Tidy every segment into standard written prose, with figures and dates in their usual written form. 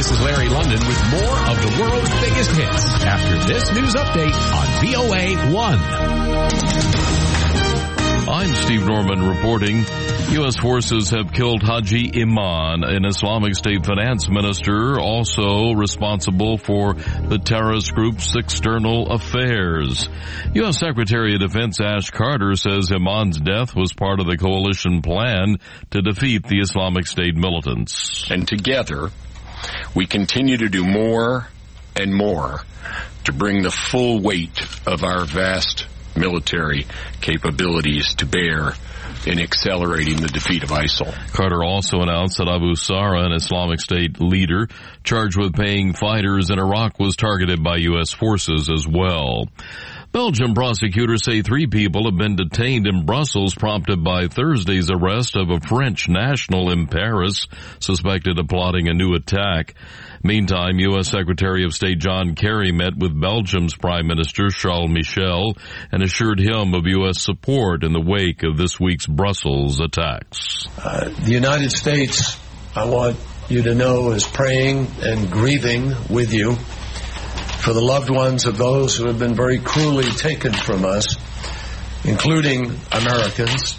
This is Larry London with more of the world's biggest hits after this news update on VOA 1. I'm Steve Norman reporting. U.S. forces have killed Haji Iman, an Islamic State finance minister, also responsible for the terrorist group's external affairs. U.S. Secretary of Defense Ash Carter says Iman's death was part of the coalition plan to defeat the Islamic State militants. And together, we continue to do more and more to bring the full weight of our vast military capabilities to bear in accelerating the defeat of ISIL. Carter also announced that Abu Sara, an Islamic State leader charged with paying fighters in Iraq, was targeted by U.S. forces as well. Belgian prosecutors say 3 people have been detained in Brussels, prompted by Thursday's arrest of a French national in Paris, suspected of plotting a new attack. Meantime, U.S. Secretary of State John Kerry met with Belgium's Prime Minister Charles Michel and assured him of U.S. support in the wake of this week's Brussels attacks. The United States, I want you to know, is praying and grieving with you for the loved ones of those who have been very cruelly taken from us, including Americans,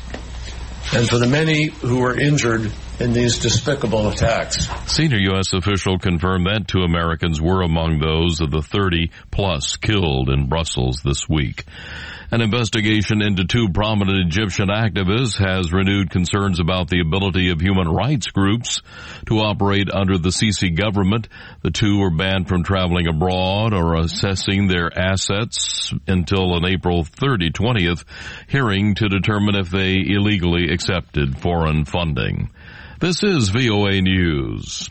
and for the many who were injured in these despicable attacks. Senior U.S. official confirmed that 2 Americans were among those of the 30-plus killed in Brussels this week. An investigation into 2 prominent Egyptian activists has renewed concerns about the ability of human rights groups to operate under the Sisi government. The 2 were banned from traveling abroad or assessing their assets until an April 20th hearing to determine if they illegally accepted foreign funding. This is VOA News.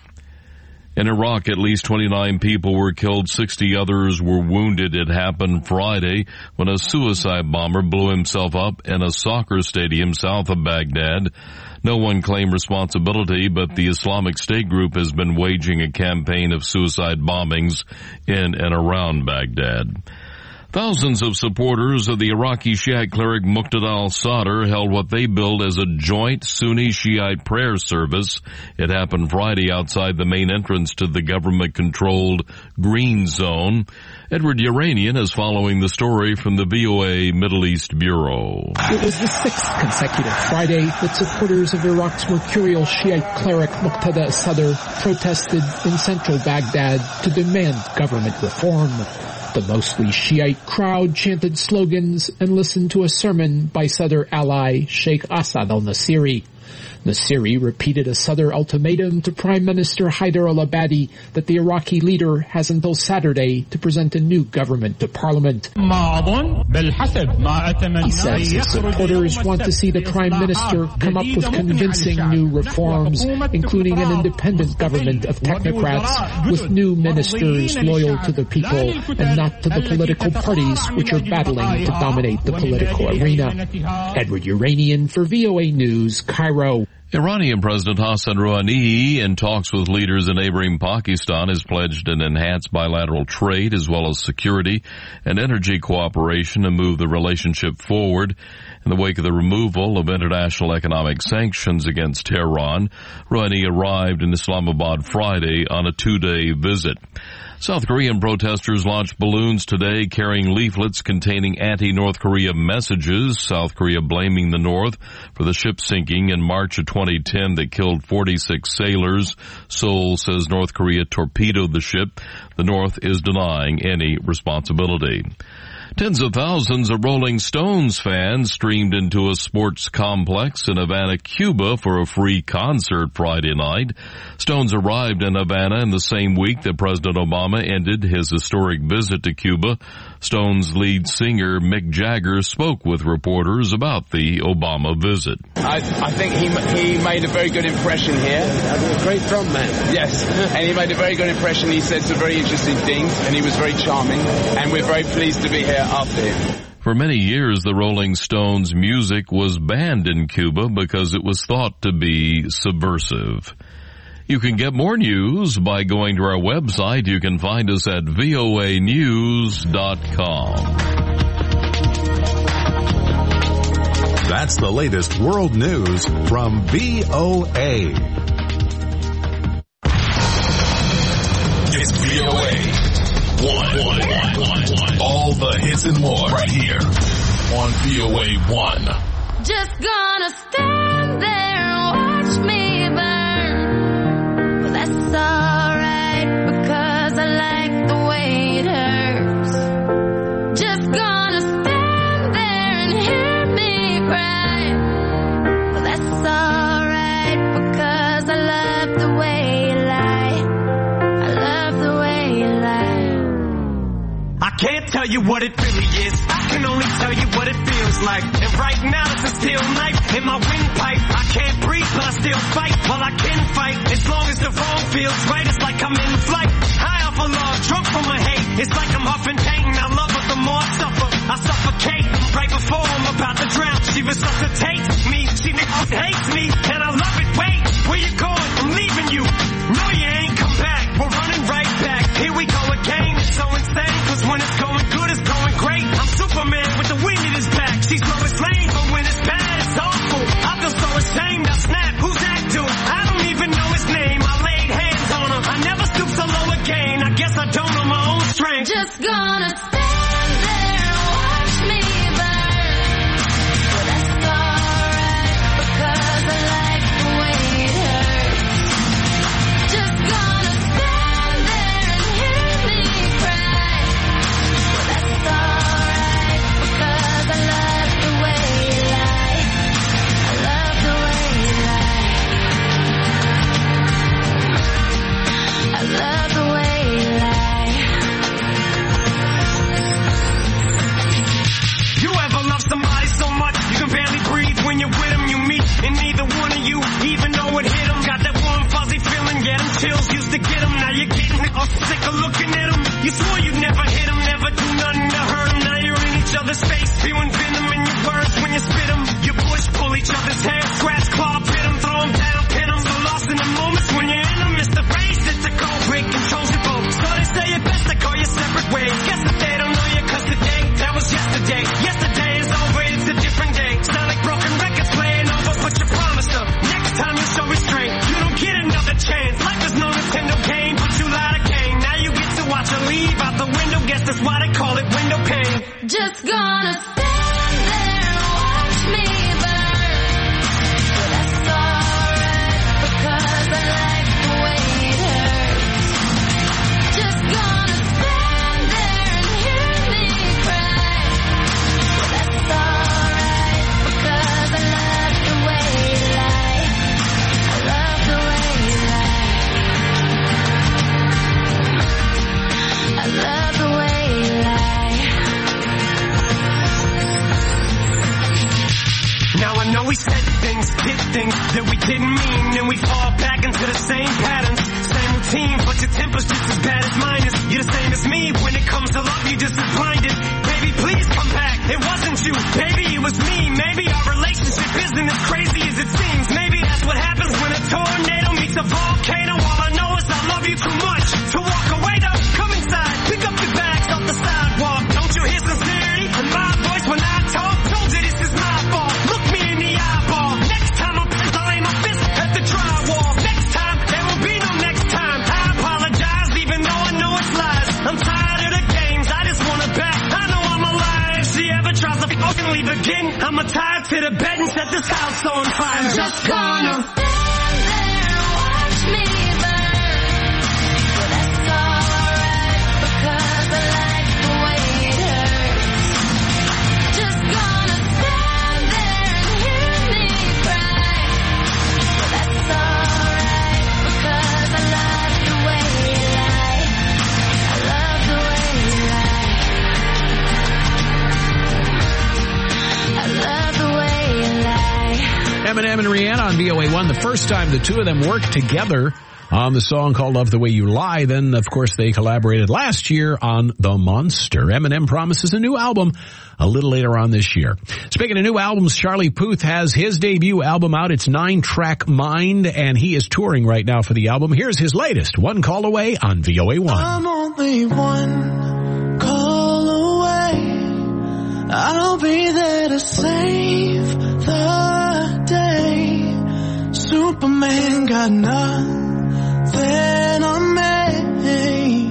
In Iraq, at least 29 people were killed, 60 others were wounded. It happened Friday when a suicide bomber blew himself up in a soccer stadium south of Baghdad. No one claimed responsibility, but the Islamic State group has been waging a campaign of suicide bombings in and around Baghdad. Thousands of supporters of the Iraqi Shiite cleric Muqtada al-Sadr held what they billed as a joint Sunni-Shiite prayer service. It happened Friday outside the main entrance to the government-controlled Green Zone. Edward Uranian is following the story from the VOA Middle East Bureau. It was the 6th consecutive Friday that supporters of Iraq's mercurial Shiite cleric Muqtada al-Sadr protested in central Baghdad to demand government reform. The mostly Shiite crowd chanted slogans and listened to a sermon by Sadr ally Sheikh Assad al-Nasiri. Nasiri repeated a Sadr ultimatum to Prime Minister Haider al-Abadi that the Iraqi leader has until Saturday to present a new government to parliament. He says his supporters want to see the Prime Minister come up with convincing new reforms, including an independent government of technocrats with new ministers loyal to the people and not to the political parties which are battling to dominate the political arena. Edward Uranian for VOA News, Cairo. Iranian President Hassan Rouhani, in talks with leaders in neighboring Pakistan, has pledged an enhanced bilateral trade as well as security and energy cooperation to move the relationship forward. In the wake of the removal of international economic sanctions against Tehran, Rouhani arrived in Islamabad Friday on a 2-day visit. South Korean protesters launched balloons today carrying leaflets containing anti-North Korea messages, South Korea blaming the North for the ship sinking in March of 2010 that killed 46 sailors. Seoul says North Korea torpedoed the ship. The North is denying any responsibility. Tens of thousands of Rolling Stones fans streamed into a sports complex in Havana, Cuba for a free concert Friday night. Stones arrived in Havana in the same week that President Obama ended his historic visit to Cuba. Stones lead singer Mick Jagger spoke with reporters about the Obama visit. I think he made a very good impression here. A great frontman. Yes, and he made a very good impression. He said some very interesting things, and he was very charming, and we're very pleased to be here after him. For many years, the Rolling Stones' music was banned in Cuba because it was thought to be subversive. You can get more news by going to our website. You can find us at voanews.com. That's the latest world news from VOA. It's VOA 1. All the hits and more right here on VOA 1. Just gonna stand there and watch me burn. Well, that's alright because I like the way it hurts. Just gonna stand there and hear me cry. Well, that's alright because I love the way you lie. I love the way you lie. I can't tell you what it really is. I can only tell you what it feels like. And right now it's a steel knife in my windpipe. I can't breathe, but I still fight. Well, I can fight as long as the wrong feels right. It's like I'm in flight, high off of love, drunk from my hate. It's like I'm huffing pain. I love her the more I suffer. I suffocate right before I'm about to drown. She resuscitates me. She hates me, and I love it. Wait, where you going? I'm leaving you. No, you ain't come back. We're running right back. Here we go again. It's so insane, cause when it's going good, it's going great. I'm Superman with the wind at his back. She's Lois Lane, but when it's bad, it's awful. I feel so ashamed. I snap. Who's that dude? I don't even know his name. I laid hands on him. I never stoop so low again. I guess I don't know my own strength. Just gonna stand there and watch me burn. Well, that's alright because I like the way it hurts. Just gonna stand there and hear me cry. Well, that's alright because I love the way you lie. I love the way you lie. I love the way you lie. You ever love somebody so much you can barely breathe when you're with them? You meet and neither one of you even know it hit them. Got that warm fuzzy feeling, get them chills, used to get them. Now you're getting sick of looking at them. You swore you'd never hit them, never do nothing to hurt them. Now you're in each other's face, spewing venom in your words when you spit them. You push, pull each other's hair, scratch, claw, pit them, throw them down, pin them. So lost in the moments when you're in them. It's the race, it's a cold break, controls your boat. So they say it best to go your separate ways. Guess that they don't know you cause today, that was yesterday. Yesterday is over, it's a different day. Sound like broken records playing over, but you promised her. Next time you show restraint, you don't get another chance. Life is no Nintendo game, but you lied again. Now you get to watch her leave out the window, guess that's why they call it window pane. Just gonna stand there and watch me burn. Well, that's alright because I like the way it hurts. Just gonna stand there and hear me cry. Well, that's alright because I love the way you lie. I love the way you lie. I love the way you lie. Now I know we said things, did things that we didn't mean, and we fall back into the same patterns, same routine, but your temper's just as bad as mine is. You're the same as me, when it comes to love, you're just as blinded. Baby, please come back, it wasn't you, baby, it was me. Maybe our relationship isn't as crazy as it seems. Maybe that's what happens when a tornado meets a volcano. All I know is I love you too much to walk away though. Come inside, pick up your bags off the sidewalk. Don't you hear sincerity in my voice when I talk? Told you this is my fault. Look me in the eyeball. Next time I'm pissed, I'll aim my fist at the drywall. Next time, there will be no next time. I apologize even though I know it's lies. I'm tired of the games, I just want her back. I know I'm alive. If she ever tries to fucking leave again, I'ma tie her to the bed and set this house on fire. Just gonna stand there and watch me burn. Well, that's alright because I like the way it hurts. Just gonna stand there and hear me cry. Well, that's alright because I love the way you lie. I love the way you lie. I love the way you lie. Eminem and Rihanna on VOA1, the first time the two of them worked together on the song called Love the Way You Lie. Then, of course, they collaborated last year on The Monster. Eminem promises a new album a little later on this year. Speaking of new albums, Charlie Puth has his debut album out. It's 9-track Mind, and he is touring right now for the album. Here's his latest, One Call Away on VOA1. I'm only one call away. I'll be there to save the day. Superman got nothing on me.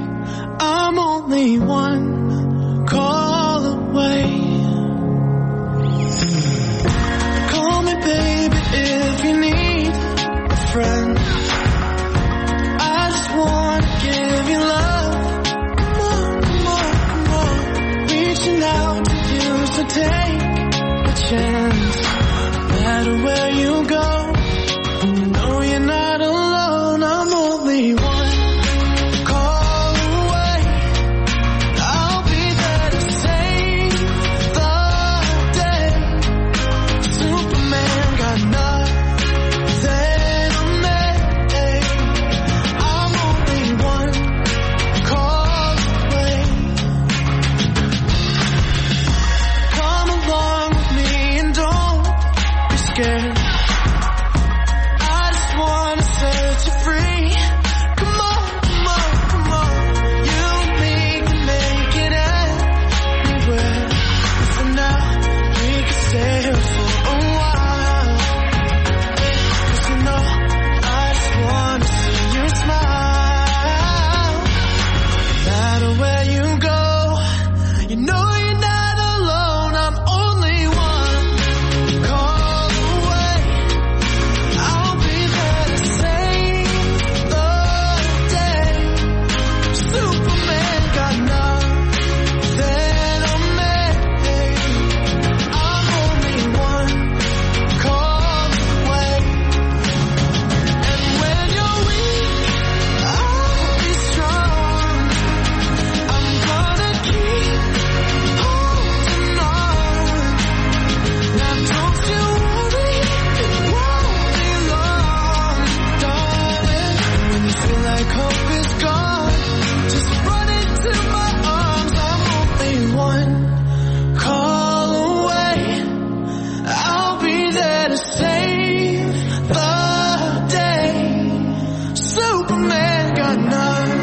like hope is gone. Just run into my arms. I'm only one call away. I'll be there to save the day. Superman got nothing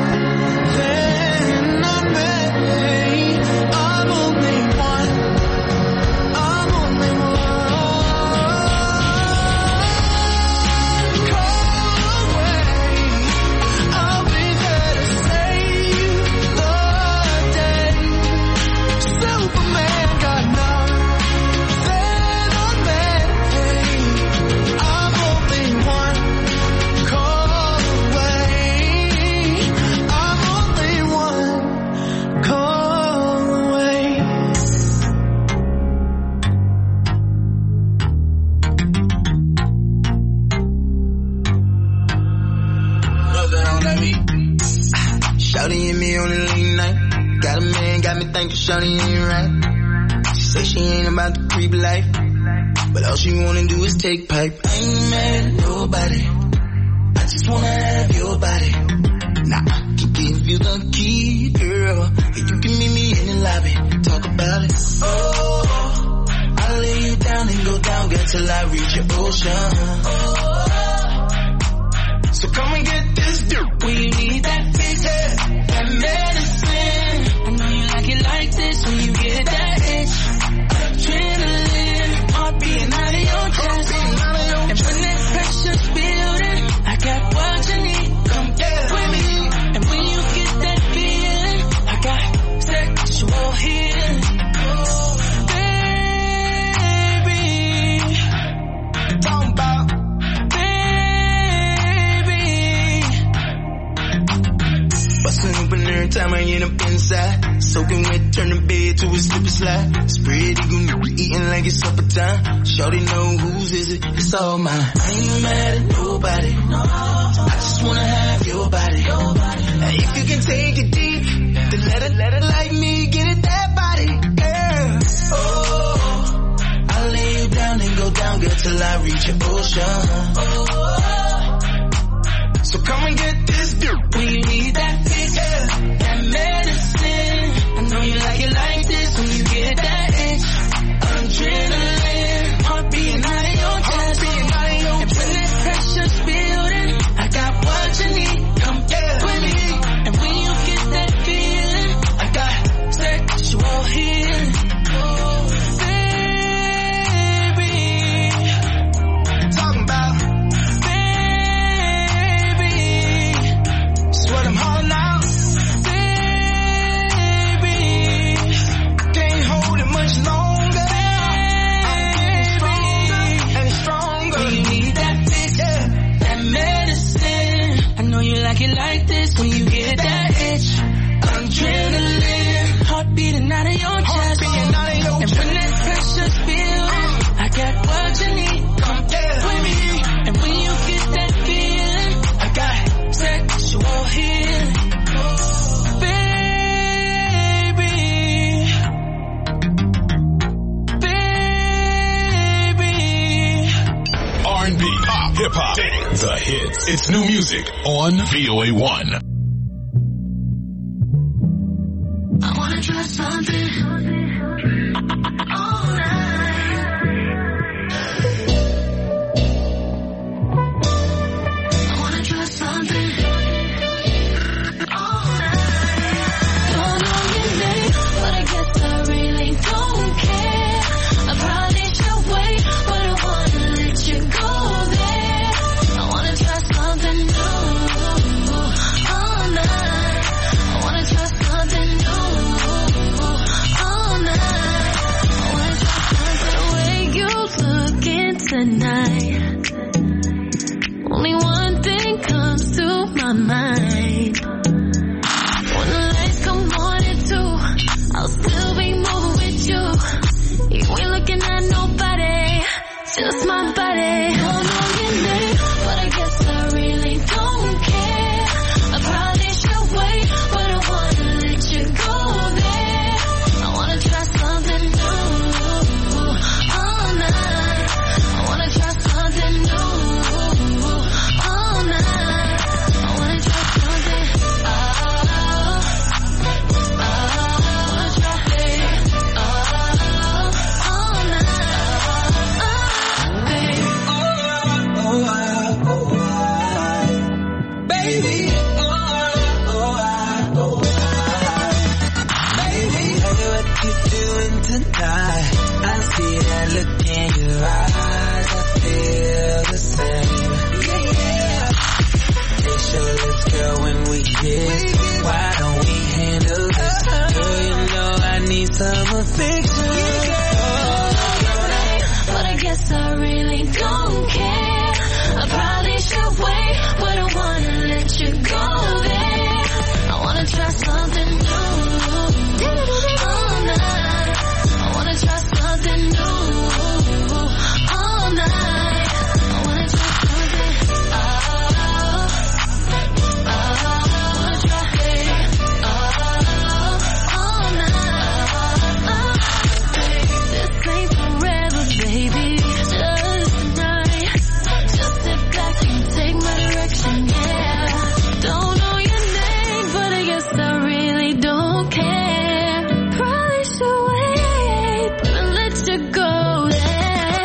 on me. I'm only one. I'm only one call away. I'll be there to save the day. Superman got nothing on me. I'm only one call away. I'm only one call away. Shawty and me on the late night. Got a man, got me thinking Shawty ain't right. She say she ain't about the creep life, but all she wanna do is take pipe. I ain't mad at nobody, I just wanna have your body. Nah, I can give you the key, girl, and you can meet me in the lobby. Talk about it. Oh, I'll lay you down and go down, girl, till I reach your ocean. So come and get this dirt. When you need that fix, that medicine. I know you like it like this when you get that itch. Adrenaline, heart beating out of your chest. And when that pressure's building, I got what you need. Come get with me. And when you get that feeling, I got sexual healing. Baby, talking about. Bustin' open every time I end up inside. Soaking wet, turn the bed to a slip and slide. Spread eagle, eating like it's supper time. Shorty know whose is it, it's all mine. I ain't mad at nobody, no. I just wanna have your body. Now if you can take it deep, then let it like me, get it that body, girl. Oh, I'll lay you down and go down, girl, till I reach your ocean. So come and get this dirt when you need that fix, that medicine. I know you like it like this when you get that itch. Adrenaline, heart beating out of your chest. And when that pressure's building, I got what you need. Come get with me. And when you get that feeling, I got sexual healing. Baby, talking about. What I'm hauling out, baby. I can't hold it much longer. I'm getting stronger and stronger. When you need that fix, that medicine. I know you like it like this when you get that itch. Adrenaline, heart beating out of your chest. And when that pressure's building, I got what you need. Come get with me. And when you get that feeling, I got sexual healing. Baby, baby. R&B, pop, hip-hop, dance, the hits. It's new music on VOA1. I wanna try something all night. I wanna try something all night. Don't know your name, but I guess I really don't care. I probably should wait, but I wanna let you go there. I wanna try something new all night. I wanna try something new all night. I wanna try something. The way you looking tonight. Only one thing comes to my mind. When the lights come on at 2, I'll still be moving with you. You ain't looking at nobody, just my body. Don't know your name, but I guess I really don't care. I probably should wait, but I wanna let you go there. I wanna try something new all night. I wanna try something new all night. I wanna try something. baby. Baby, what you doing tonight? I see that look in your eyes. I feel the same. Yeah. It's your lips, girl, when we kiss. Why don't we handle this? Girl, you know I need some affection. But I guess I really don't care. I probably should wait, but I wanna let you go there. I wanna try something new all night. I wanna try something new all night. I wanna try something. I wanna try it all night. This ain't forever, baby. Just tonight. Just sit back and take my direction, yeah. Don't know your name, but I guess I really don't care. Probably should wait, but I'll let you go there.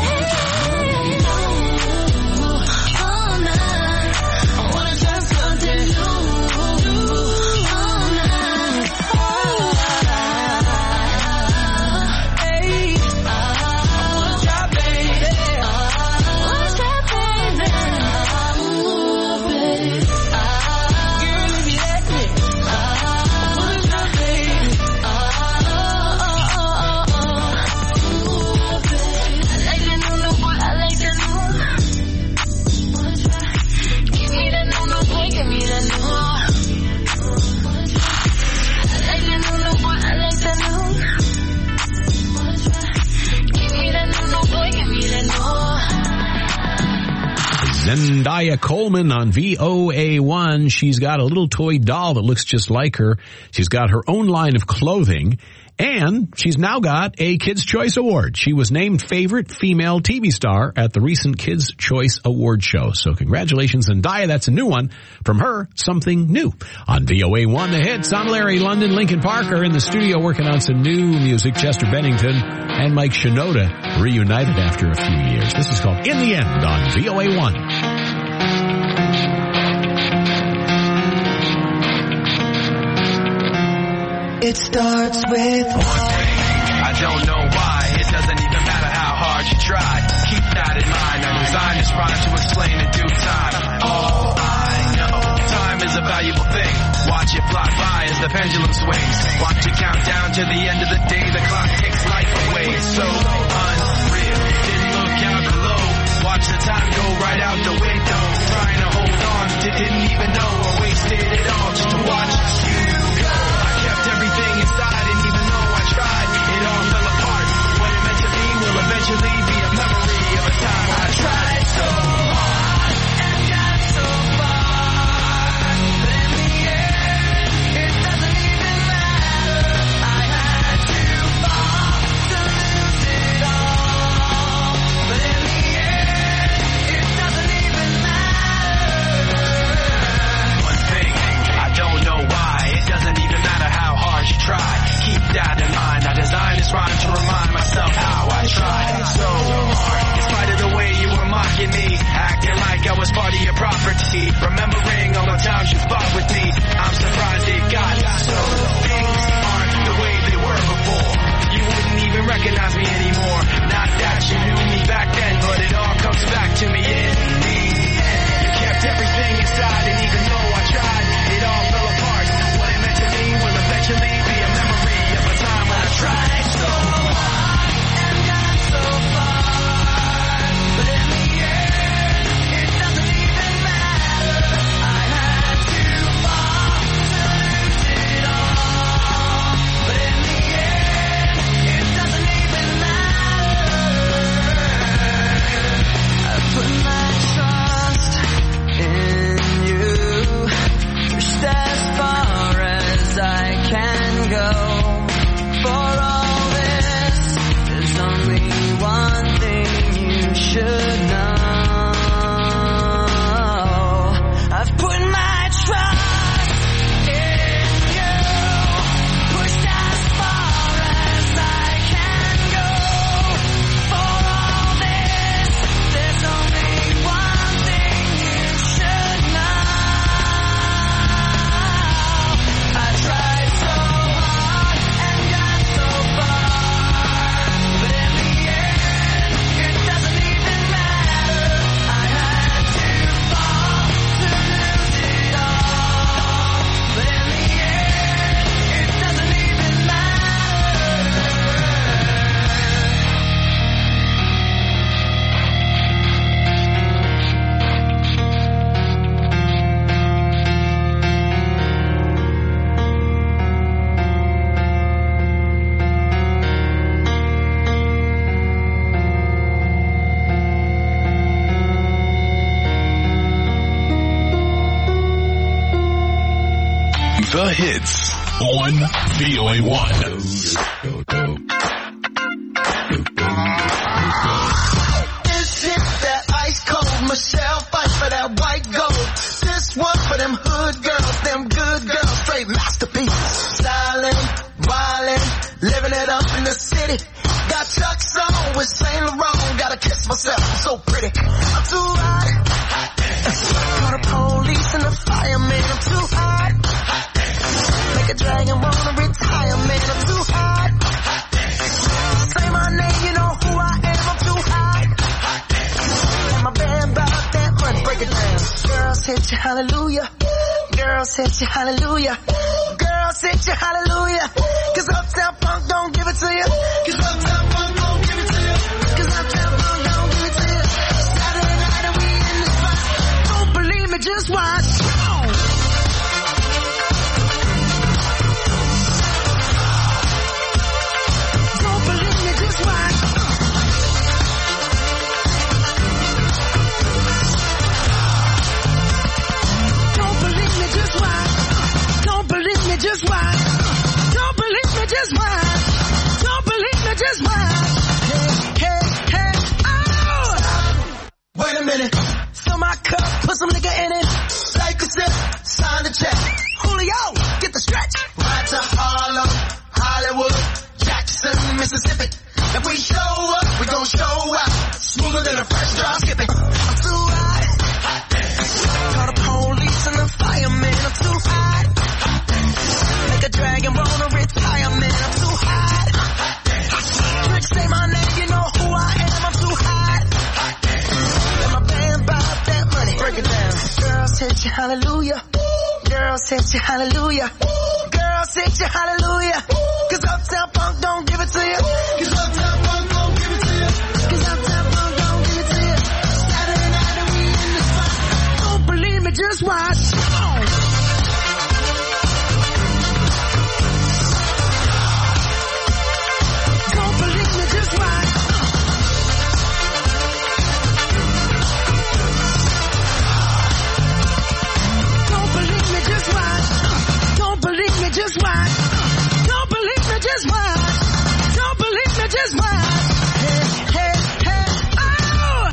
All night. I wanna try something new all night. Hey, I wanna try, baby. I wanna try, baby. Ooh, baby. Girl, if you let me, I wanna try, baby. Ooh, baby. I like the new boy, I like the new. Wanna try? Give me the new boy, give me the new. Wanna try? I like the new boy, I like the new. Wanna try? Give me the new boy, give me the new. Zendaya Coleman on VOA1. She's got a little toy doll that looks just like her. She's got her own line of clothing, and she's now got a Kids' Choice Award. She was named favorite female TV star at the recent Kids' Choice Award show. So congratulations, Zendaya. That's a new one from her, Something New. On VOA1, the hits. I'm Larry London. Lincoln Parker in the studio working on some new music. Chester Bennington and Mike Shinoda reunited after a few years. This is called In the End on VOA1. It starts with I don't know why. It doesn't even matter how hard you try. Keep that in mind. I designed this rhyme to explain in due time. All I know, time is a valuable thing. Watch it fly by as the pendulum swings. Watch it count down to the end of the day. The clock takes life away. It's so unreal. Didn't look out below. Watch the time go right out the window. Trying to hold on, didn't even know I wasted it all just to watch you go. I kept everything inside, and even though I tried, it all fell apart. What it meant to be will eventually be a memory of a time I tried so hard and got so far. But in the end, it doesn't even matter. I had to fall to lose it all. But in the end, it doesn't even matter. One thing, I don't know why. It doesn't even matter how hard you try. Keep that in mind. I designed this rhyme to remind myself how I tried so hard. In spite of the way you were mocking me, acting like I was part of your property. Remembering all the times you fought with me, I'm surprised it got so. Things aren't the way they were before. You wouldn't even recognize me anymore. Not that you knew me back then, but it all comes back to me in the end. You kept everything inside, and even though I tried, it all fell apart. What it meant to me will eventually be a memory of a time when I tried so hard and got so far. But in the end, it doesn't even matter. The hits on VOA1. This hit that ice cold. Michelle fight for that white gold. This one for them hood girls, them good girls, straight masterpiece. Stylin', wildin', living it up in the city. Got Chuck's on with Saint Laurent. Gotta kiss myself, I'm so pretty. I'm too hot. Call the police and the fireman. I'm too hot. Make a dragon wanna retire, man. I'm too hot. Say my name, you know who I am. I'm too hot. And my band bought that money. Break it down. Girls hit you, hallelujah. Girls hit you, hallelujah. Girls hit you, hallelujah. Cause Uptown Funk don't give it to you. Cause Uptown Funk don't give it to you. Cause Uptown Funk don't give it to you. Saturday night and we in the spot. Don't believe me, just watch. Don't believe me, just watch. Don't believe me, just watch. Don't believe me, just watch. Don't believe me, just watch. Don't believe me, just watch. Hey, hey, oh! Wait a minute. Fill my cup, put some nigga in it. Take a sip, sign the check. Julio, get the stretch. Ride to Harlem, Hollywood, Jackson, Mississippi. If we show up, we gon' show out. Smoother than a fresh drop skipping. I'm too hot. Call the police and the fireman. I'm too hot. Make a dragon wanna retire, man. I'm too hot. Trick say my name, you know who I am. I'm too hot. And my band bought that money. Break it down. Girls hit you, hallelujah. Girls hit you, hallelujah. Girls hit you, hallelujah. Cause Uptown Funk don't give it to you. Cause Uptown Funk don't give it to you. Cause Uptown Funk don't give it to you. Saturday night and we in the spot. Don't believe me, just watch. Don't believe me, just watch. Don't believe me, just watch. Don't believe me, just watch. Don't believe me, just watch. Don't believe me, just watch. Hey, hey, hey, oh!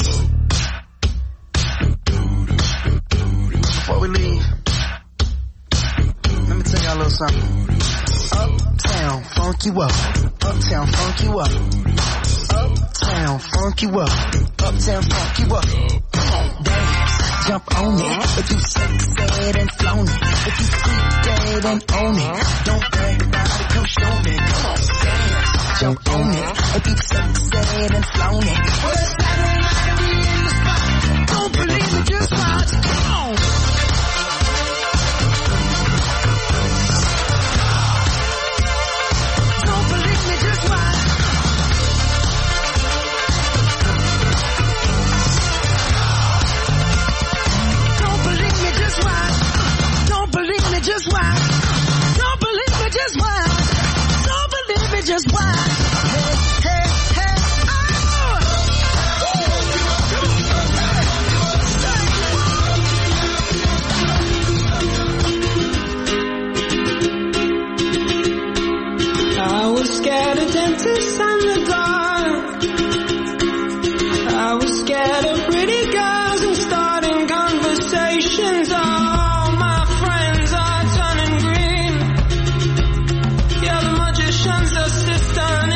Before we leave, let me tell y'all a little something. Uptown, funk you up. Uptown, funk you up. Uptown, funk you up. Uptown, funk you up. Come on, dance, jump on it. If you said and flown it. If you freak dead and own it. Don't brag about it, come show me. Come on, dance, jump on it. If you said and flown it. Well, it's Saturday night and we in the spot. Don't believe me, just watch. Come on. Don't believe me, just watch. Don't believe me, just watch. Don't believe me, just watch. Don't believe me, just watch. Don't believe me, just watch. Hey, hey, hey, oh! I was scared of dentists and the dark. I was scared of pretty girls and starting conversations. All my friends are turning green. Yeah, the magician's assistant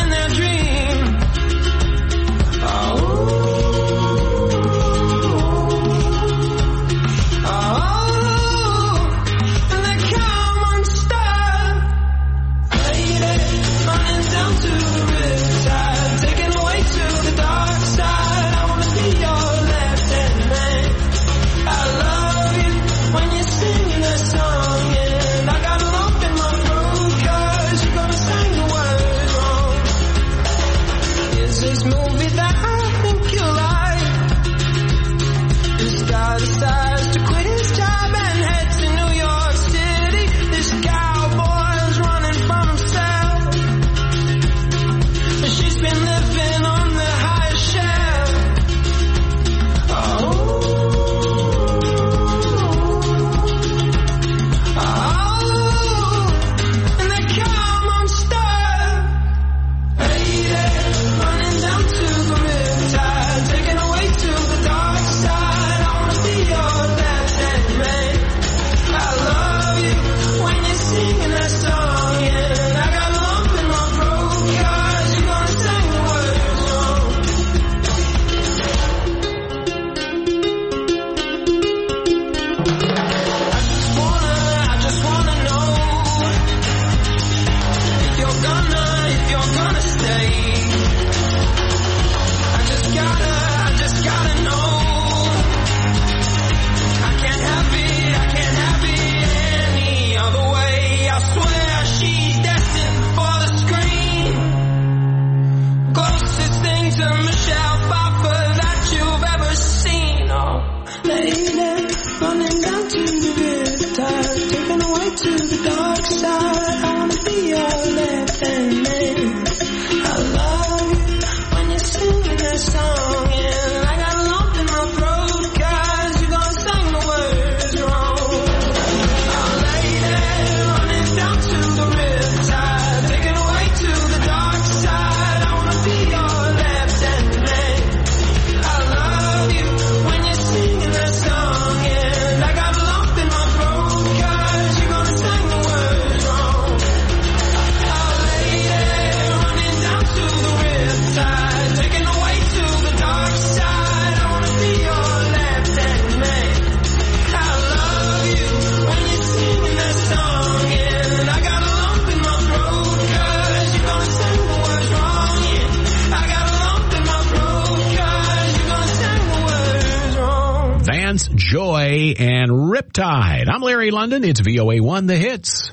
taken away to the dark side. I wanna be your left hand man. I love you when you're singing that song, and I got a lump in my throat 'cause you're gonna sing the words wrong. Oh lady, running down to the riptide, taken away to the dark side. I wanna be your left hand man. I love you when you're singing that song, and I got a lump in my throat 'cause you're gonna sing the words wrong. Oh lady, running down to the riptide, taken away to the dark side. I wanna be your left hand man. I love you when you're singing that song, and I got a lump in my throat 'cause you're gonna sing the words wrong. Yeah, I got a lump in my throat 'cause you're gonna sing the words wrong. Vance Joy and Riptide. I'm Larry London. It's VOA1 The Hits.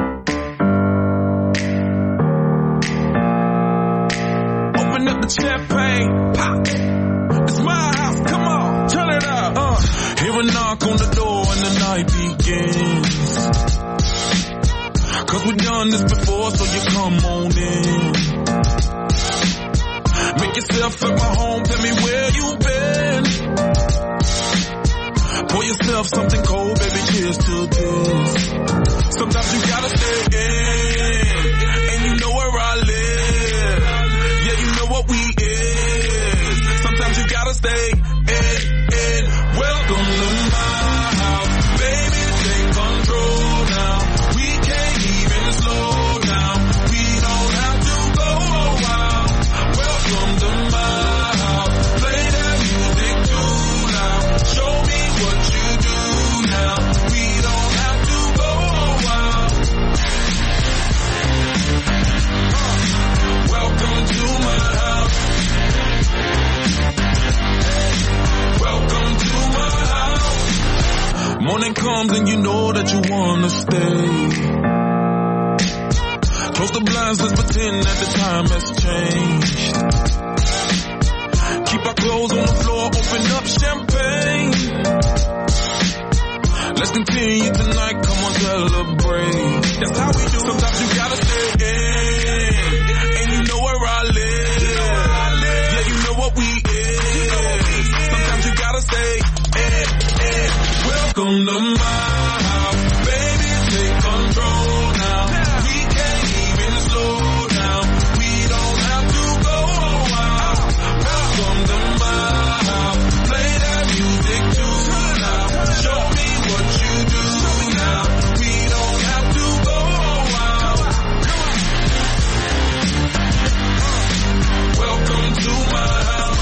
Open up the champagne, pop. It's my house, come on, turn it up. Hear a knock on the door and the night begins. 'Cause we've done this before, so you come on in. Make yourself at my home, tell me where you've been. Pour yourself something cold, baby, cheers to this. Sometimes you gotta stay in, and you know where I live. Yeah, you know what we is. Sometimes you gotta stay in. Welcome to my house, baby, take control now. We can't even slow down. We don't have to go a while. Welcome to my house, play that music too loud. Show me what you do now. We don't have to go a while. Welcome to my house. Welcome to my house. Morning comes and you know that you wanna stay. Close the blinds, let's pretend that the time has changed. Keep our clothes on the floor, open up champagne. Let's continue tonight, come on, celebrate. That's how we do. Sometimes you gotta stay in, and you know where I live. Yeah, you know what we is. Sometimes you gotta stay in. Welcome to my house, baby, take control now. We can't even slow down. We don't have to go a while. Welcome to my house, play that music too loud. Show me what you do now. We don't have to go a while. Welcome to my house.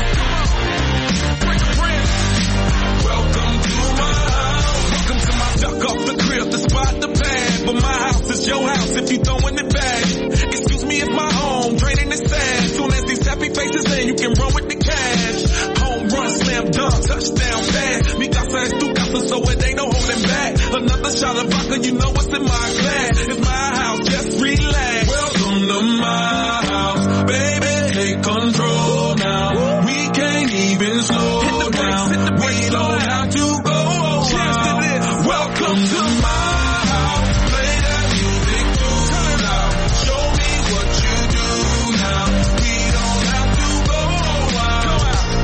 Welcome to my house. Welcome to my duck off the crib, the spot, the pad. But my house is your house if you throwing it back. Excuse me, it's my home, draining the sand. Soon as these happy faces in, you can run with the cash. Home run, slam dunk, touchdown pass. Mi casa es tu casa, so it ain't no holding back. Another shot of vodka, you know what's in my glass. It's my house, just relax. Welcome to my house, baby, take control now. We can't even slow down. We don't have to go a while. Welcome to my house, play that music too loud. Show me what you do now. We don't have to go a while.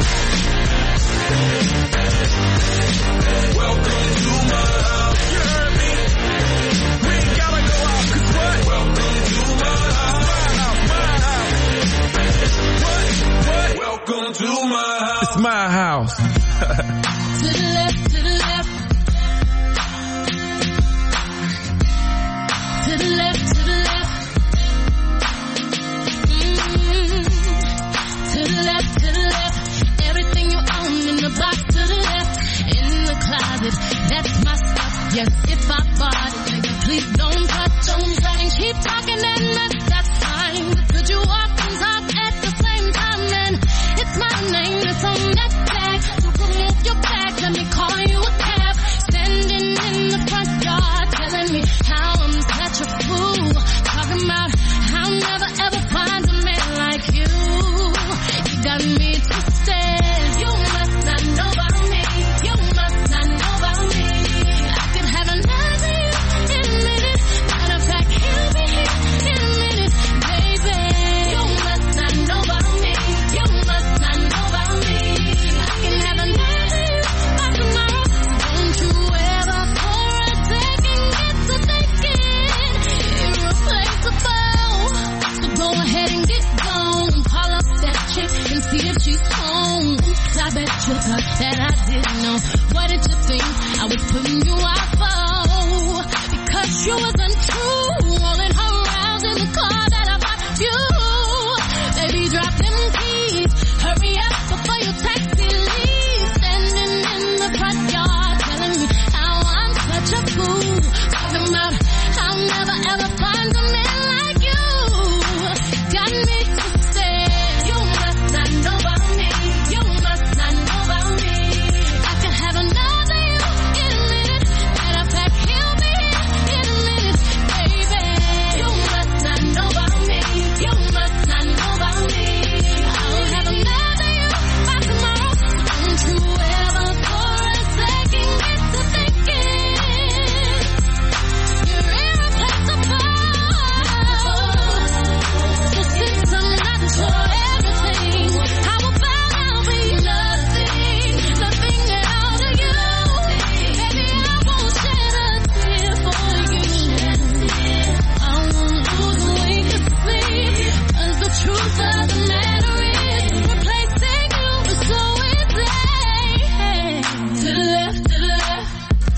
Welcome to my house. You heard me? We ain't gotta go out, 'cause what? Welcome to my house. What? Welcome to my house. It's my house. To the left, to the left. To the left, to the left. To the left, to the left. Everything you own in the box to the left. In the closet, that's my stuff. Yes, if I bought it, nigga, please don't touch. Don't try and keep talking and that's fine. But could you walk and talk at the same time? Then it's my name that's on that tag. So remove your bag, let me call you a cab. Standing in the front yard, telling me how I'm such a fool. Talking about I'll never ever find a man like you. You got me twisted. You must not know about me. You must not know about me. I could have another you. that I didn't know. What did you think I was putting you out for? Because you was untrue, rolling her around in the car that I bought you. Baby, drop them keys, hurry up before you taxi leave. Standing in the front yard, telling me how I'm such a fool. Talking about I'll never ever find a man like you. Got me twisted. You must not know about me. You must not know about me. I can have another you in a minute. Matter of fact, he'll be here in a minute, baby. You must not know about me. You must not know about me. I'll have another you by tomorrow. Don't you ever for a second get to thinking you're irreplaceable. So since I'm not your everything, how about I'll be nothing at all to you? Baby, I won't shed a tear for you. I won't lose a wink of sleep, 'cause the truth of the matter is replacing you is so easy. To the left, to the left.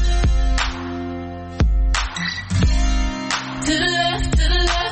To the left, to the left.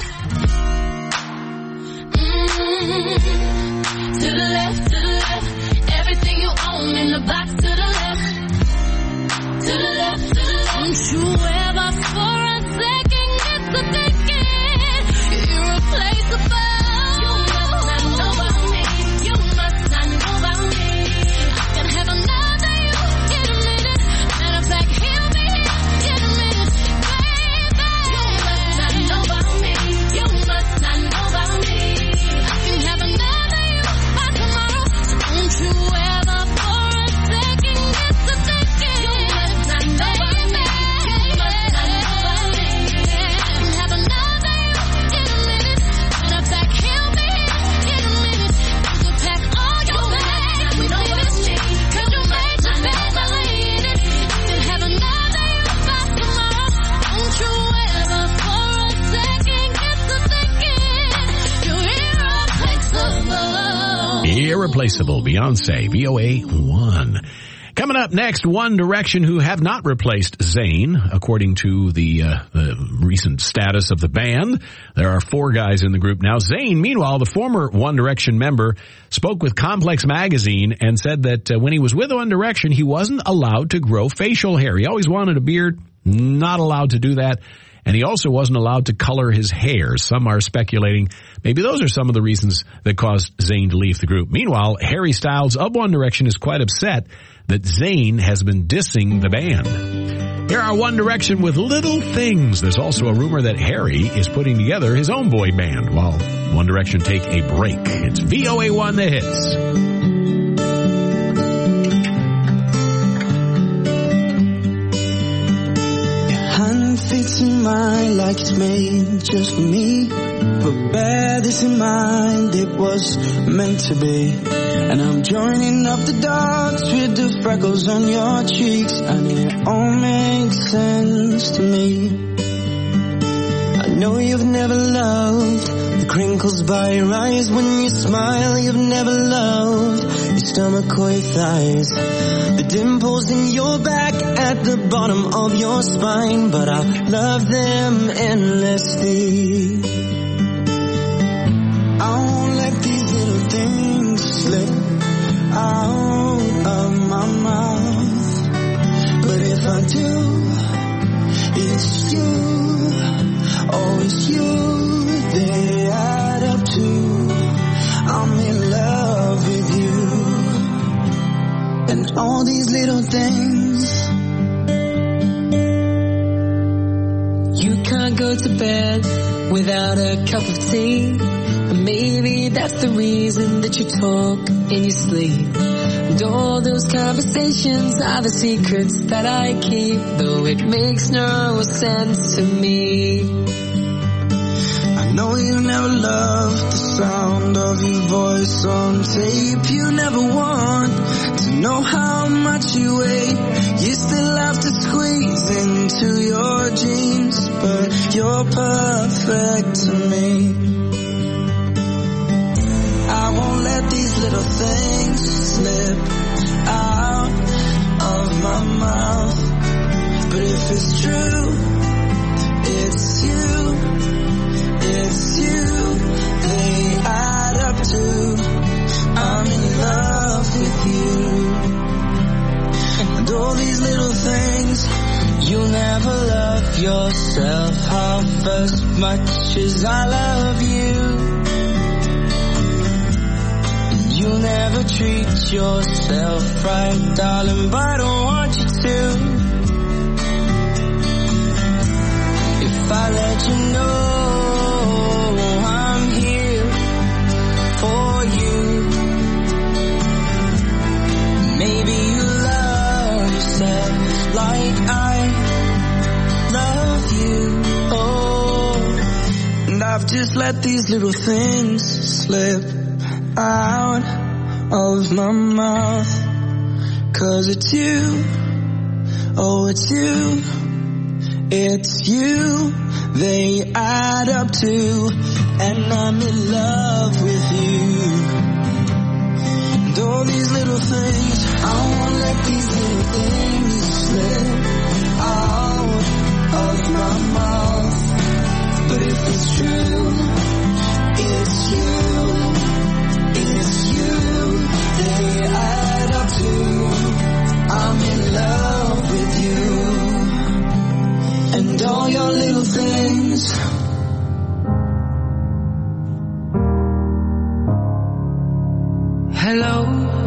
To the left, to the left. Everything you own in the box to the left. To the left, to the left. Don't you ever for a second get to thinking you're irreplaceable. You must not know about me. You must not know about me. I can have another you in a minute. Matter of fact, he'll be here in a minute, baby. You must not know about me. You must not know about me. I can have another you by tomorrow. Don't you ever for a second get to thinking you must not know about me. You must not know about me. I can have another you in a minute. Matter of fact, he'll be here in a minute. You can pack all your bags. We don't miss me, 'cause you made your bed, believe it. I can have another you by tomorrow. Don't you ever for a second get to thinking you're irreplaceable. Irreplaceable, Beyonce, VOA 1. Coming up next, One Direction, who have not replaced Zayn, according to the recent status of the band. There are 4 guys in the group now. Zayn, meanwhile, the former One Direction member, spoke with Complex Magazine and said that when he was with One Direction, he wasn't allowed to grow facial hair. He always wanted a beard, not allowed to do that. And he also wasn't allowed to color his hair. Some are speculating maybe those are some of the reasons that caused Zayn to leave the group. Meanwhile, Harry Styles of One Direction is quite upset that Zayn has been dissing the band. Here are One Direction with Little Things. There's also a rumor that Harry is putting together his own boy band while One Direction take a break. It's VOA 1 The Hits. Fits in mine like it's made just for me. But bear this in mind, it was meant to be. And I'm joining up the dots with the freckles on your cheeks, and it all makes sense to me. I know you've never loved the crinkles by your eyes when you smile. You've never loved your stomach or your thighs, the dimples in your back at the bottom of your spine. But I love them endlessly. I won't let these little things slip out of my mouth. But if I do, it's you. Oh, it's you they add up to. I'm in love with you. And all these little things. You can't go to bed without a cup of tea. And maybe that's the reason that you talk in your sleep. And all those conversations are the secrets that I keep, though it makes no sense to me. I know you never loved the sound of your voice on tape. You never want to know how much you weigh. You still have to squeeze into your jeans, but you're perfect to me. I won't let these little things slip out yourself half as much as I love you. And you'll never treat yourself right, darling, but I don't want you to. If I let you know I'm here for you, maybe you love yourself like I love you. Oh, and I've just let these little things slip out of my mouth, 'cause it's you, oh it's you, it's you they add up to, and I'm in love with you. And all these little things, I won't let these little things slip out of my mouth. But if it's true, it's you, they add up to, I'm in love with you. And all your little things. Hello,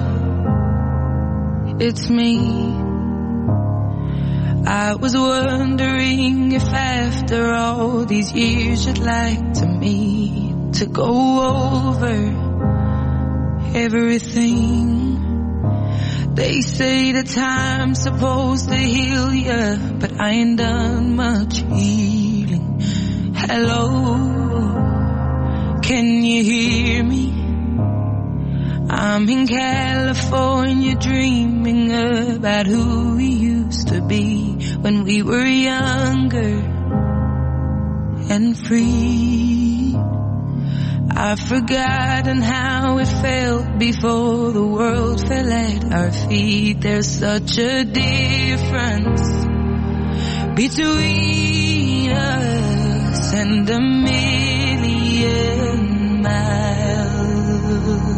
it's me. I was wondering if after all these years you'd like to meet to go over everything. They say that time's supposed to heal ya, but I ain't done much healing. Hello, can you hear me? I'm in California dreaming about who we used to be when we were younger and free. I've forgotten how it felt before the world fell at our feet. There's such a difference between us and a million miles.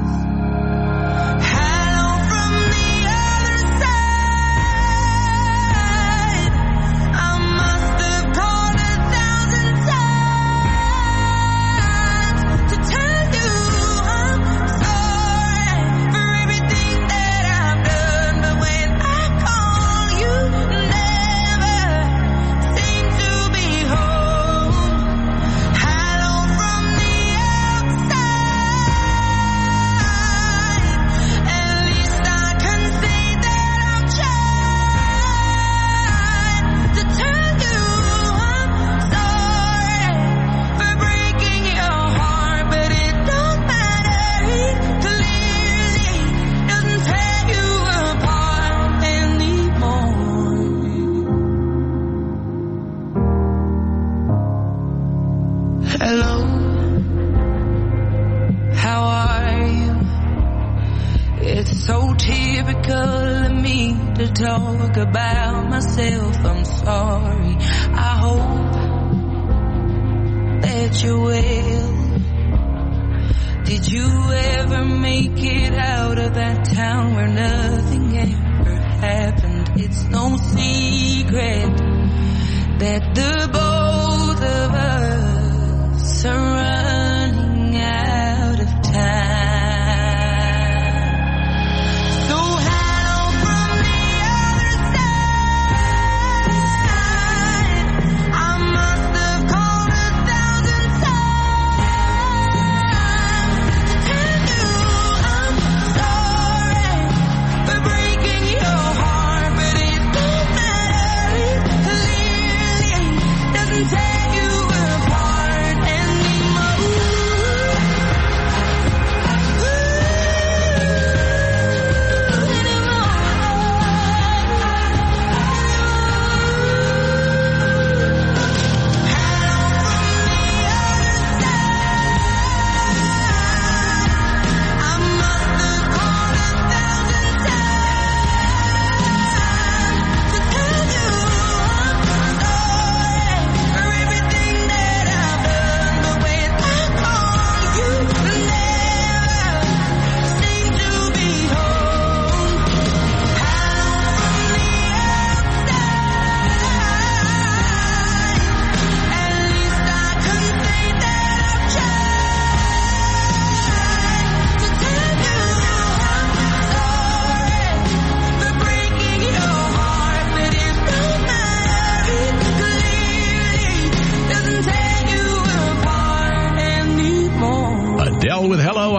Talk about myself, I'm sorry. I hope that you're well. Did you ever make it out of that town where nothing ever happened? It's no secret that the both of us are running out of time.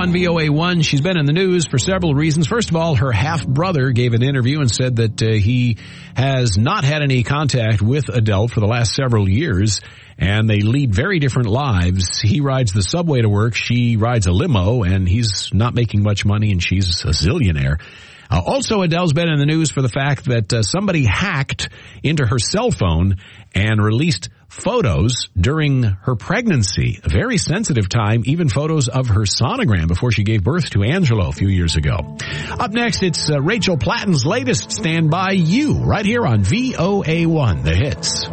on VOA1. She's been in the news for several reasons. First of all, her half-brother gave an interview and said that he has not had any contact with Adele for the last several years, and they lead very different lives. He rides the subway to work, she rides a limo, and he's not making much money, and she's a zillionaire. Also, Adele's been in the news for the fact that somebody hacked into her cell phone and released photos during her pregnancy, a very sensitive time, even photos of her sonogram before she gave birth to Angelo a few years ago. Up next, it's Rachel Platten's latest Stand By You, right here on VOA1, The Hits.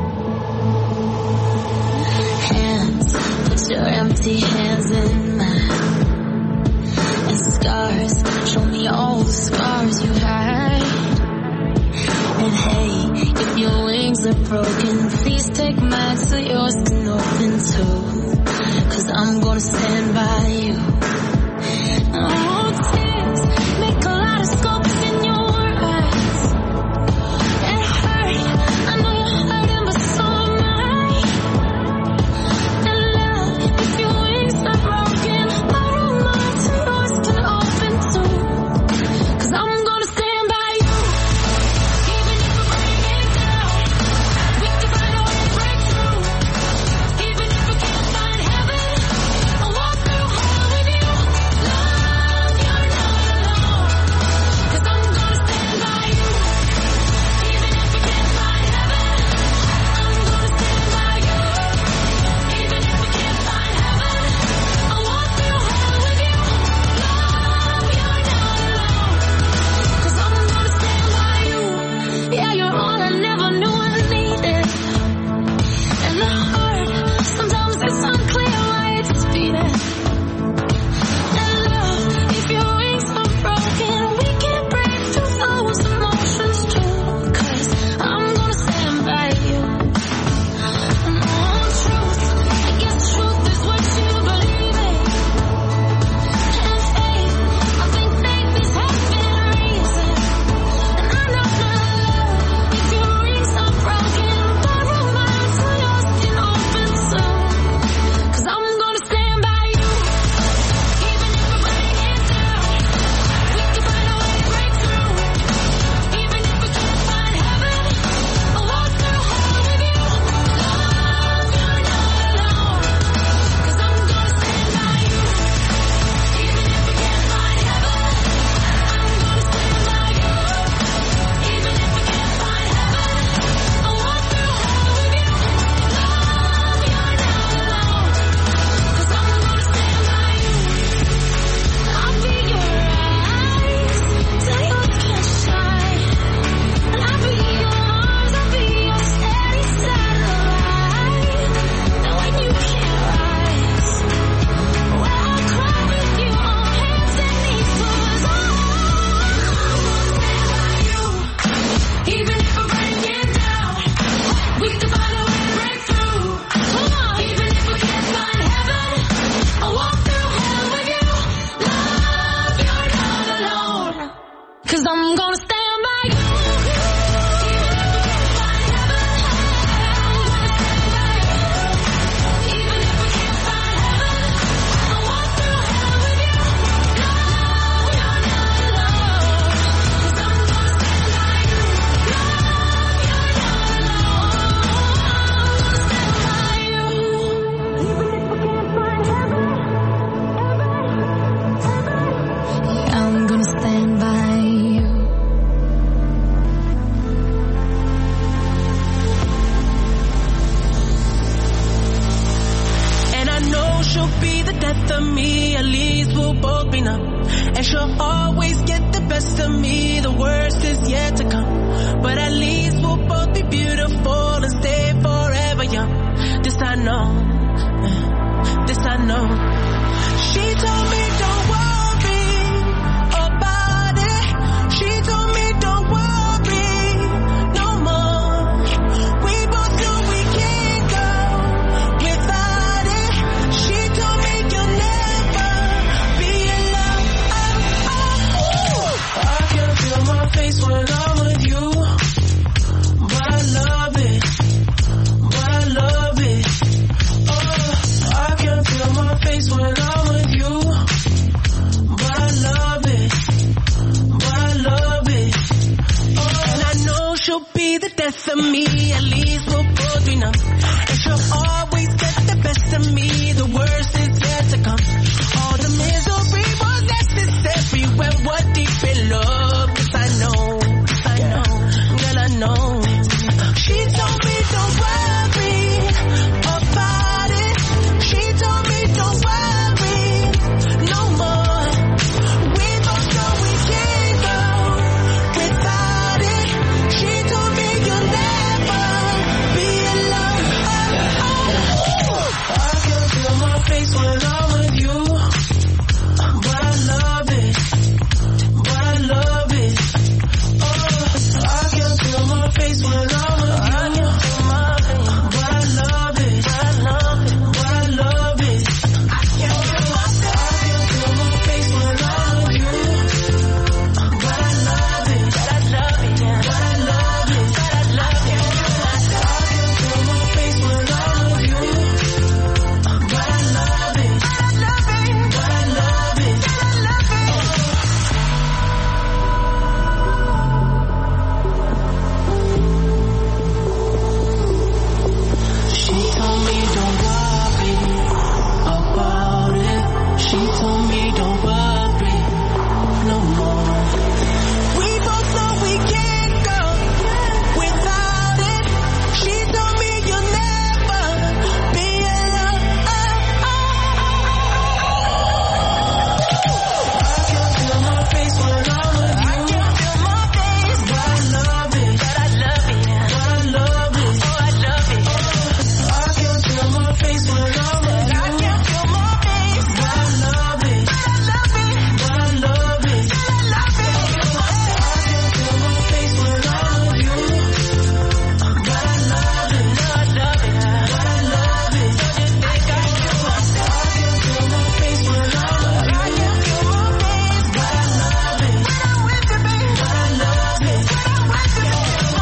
Hands, put your empty hands in mine. And scars, show me all the scars you hide. And hey, if your wings are broken, please take mine so yours can open too. 'Cause I'm gonna stand by you. Oh, tears make a lot of scopes in your eyes. It hurt, I know you're hurting, but so am I. And love, if your wings are broken, borrow mine so yours can open too. 'Cause I'm gonna stand by you. When I'm with you best of me, at least we'll both be numb. And she'll always get the best of me, the worst is yet to come. All the misery was necessary when we're deep in love. 'Cause I know, girl, I know. She told me don't worry about it. She told me don't worry no more. We both know we can't go without it. She told me you'll never be alone. I can feel my face when I'm with you, but I love it, but I love it. I can feel my face when I'm with you, but I love it, but I love it, but I love it. I can feel my face when I'm with you, but I love it, but I love it, but I love it, but I love it. I can feel my face when I'm with you, but I love it, but I love it, but I love it, but I love it. She told me don't worry about it. She told me don't worry no more. We both know we can't go without it. She told me you'll never be alone. I can feel my face when I'm with you. I can feel my face, but I love it, but I love it, but I love it, oh I love it. I can feel my face when I'm with you. I can feel my face, but I love it, but I love it, but I love it, but I love it. I can feel my face when I'm with you, but I love it, but I love it, but I love it. I can feel my face when I'm with you. I can feel my face, but I love it, when I'm with you, baby, but I love it, when I'm with you.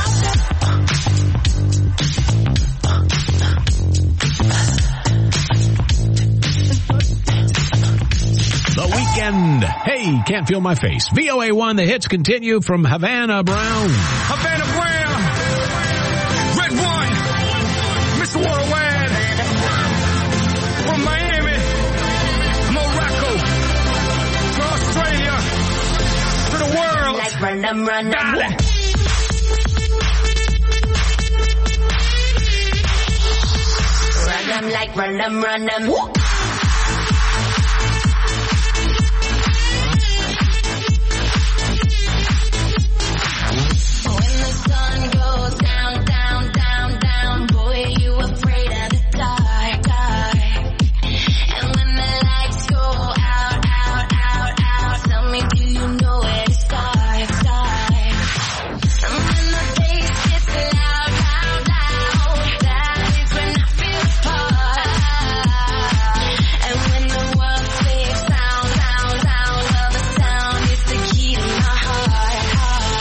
The Weekend. Hey, can't feel my face. VOA1, the hits continue from Havana Brown. Havana Brown, Red One, Mr. Worldwide, from Miami, Morocco, to Australia, to the world. Like run them. Dale. Run them like run them. When the sun goes down, down, down, down, boy, you afraid of the dark, dark. And when the lights go out, out, out, out, tell me, do you know where to start, start? And when the bass gets loud, loud, loud, that is when I feel the part. And when the world says sound, sound, sound, well the sound is the key to my heart, heart.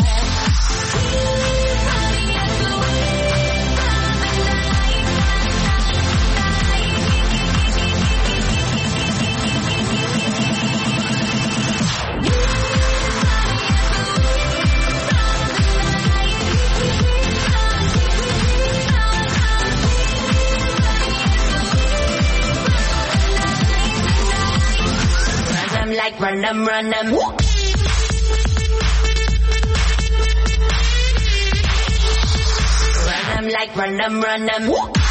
Like run them. Run them like run them. Run them.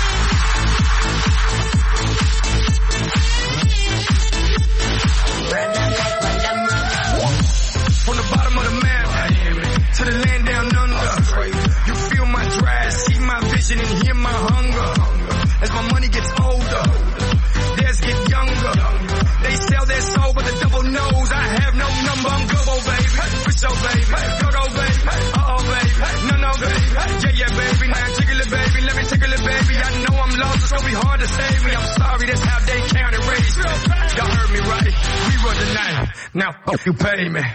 From the bottom of the map to the land down under, you feel my drive, see my vision and hear my hunger. As my money gets older, theirs get younger. They sell their soul with a double nose. I have no number, I'm go baby, for sure baby, go baby, baby, no baby, yeah baby, now tickle it baby, let me tickle it baby. I know I'm lost, it's gonna be hard to save me. I'm sorry, that's how they count and raise me. Y'all heard me right, we run the night, now you pay me.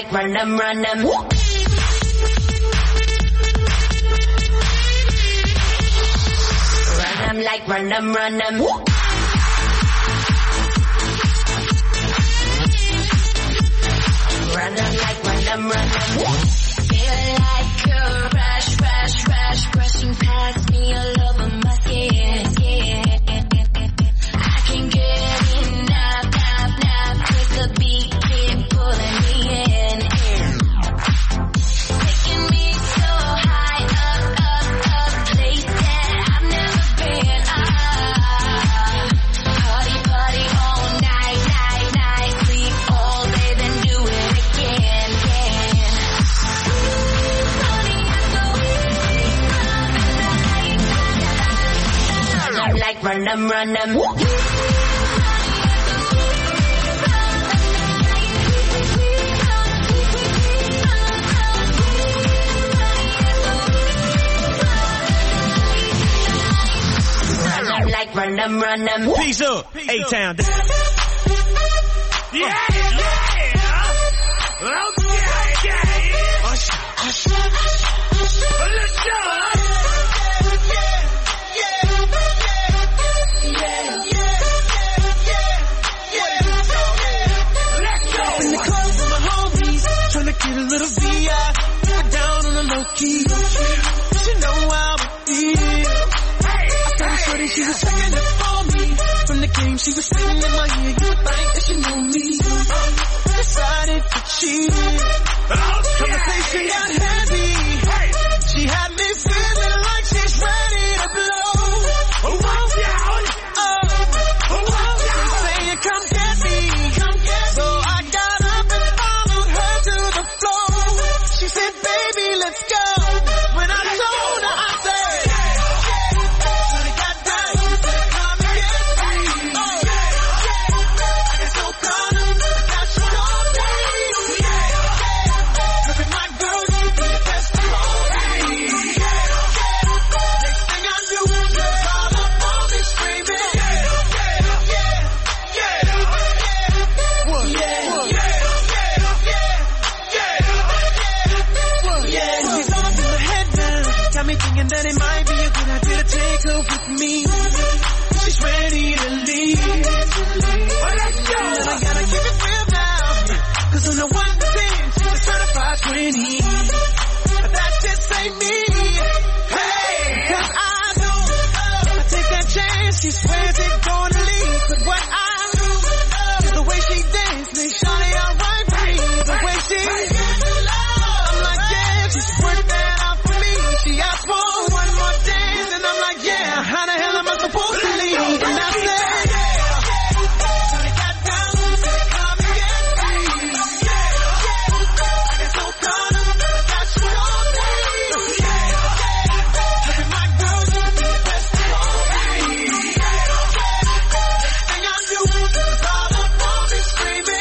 like run them. Run them like run them. Run them like run them. Feel like a rush, brushing past me all over my skin. I can get enough, with the beat keep pulling me in. Taking me so high, up, place that I've never been. Party all night, sleep all day, then do it again. Like run them. Run them. Peace up, A-Town. Yeah. Okay. Let's go. Get a little VI, put down on the low key. You know how I feel. I saw the shorty, she was singing it for me. From the game, she was singing in my ear. You would think that she knew me. Decided to cheat. Conversation got heavy. She had me feeling like she's ready to blow. Saying, come get me. So I got up and followed her to the floor. She said, baby, let's go. When I told her, I said, so they got down, come and get me. I got so caught up, that's your day. Look at my girl, you be the best of all day. Next thing I knew, she was all up on me screaming. Got me thinking that it might be a good idea to take her with me. She's ready to leave. And I gotta keep it real now, 'cause I'm the one to think she's a certified 20. But that just ain't me. Hey, 'cause I know if I take that chance, she swears it's gonna leave. But what I know is the way she dances, make Shawty alright with me. The way she I'm like, yeah, she's worked that out for me. She asked for one more dance, and I'm like, yeah, how the hell am I supposed to leave? And I said, so they got down, said, come and get me. I got so caught up, that's your day. Look at my girl, you be the best of all day. Next thing I knew, she was all up on me screaming.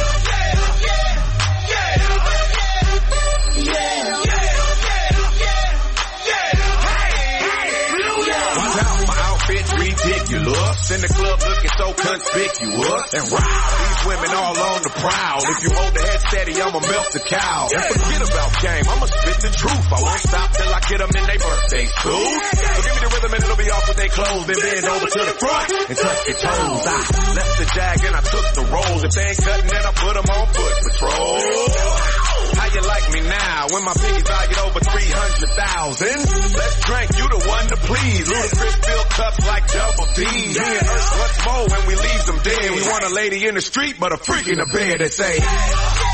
In the club looking so conspicuous. And wow, these women all on the prowl. If you hold the head steady, I'ma melt the cow. And forget about game, I'ma spit the truth. I won't stop till I get them in their birthday suit. So give me the rhythm and it'll be off with their clothes. Then bend over to the front and touch your toes. I left the jag and I took the rolls. If they ain't cutting, then I put them on foot patrol. How you like me now when my piggy's valued over 300,000? Let's drink, you the one to please. Ludacris fill cups like double D. Me and Earth once more when we leave them dead. We want a lady in the street, but a freak in the bed that say,